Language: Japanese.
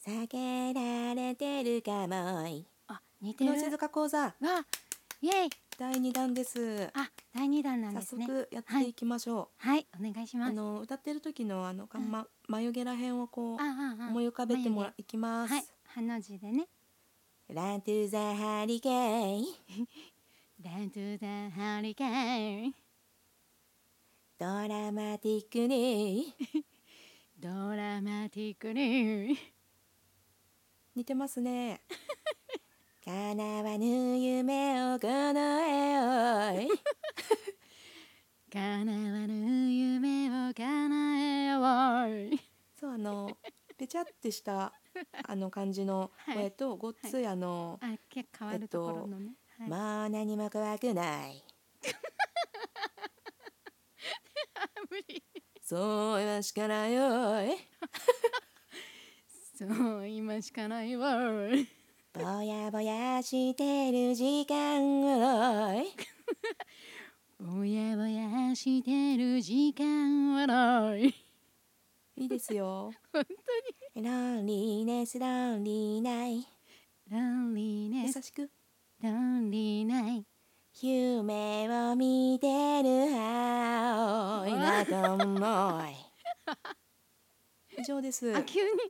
避けられてるかもい。 あ、似てる。 久能静香講座わ、イエイ。 第2弾です。 あ、第2弾なんですね。 早速やっていきましょう。 はい、お願いします。 歌ってる時の眉毛らへんをこう思い浮かべてもらいきます。 はい、ハの字でね。 Run to the hurricane Run to the hurricane ドラマティックにドラマティックに似てますね。叶わぬ夢を叶えよう叶わぬ夢を叶えよう。 そうペチャってした感じの声とごっついあ、結構変わるところのね。 もう何も怖くない無理。 そう今しかないよいそう今しかないわ。 ぼやぼやしてる時間をぼやぼやしてる時間はない。 いいですよ。 本当に。 ロンリーネスロンリーナイロンリーネス優しくロンリーナイ夢を見てる青いなと思い以上です。 あ、急に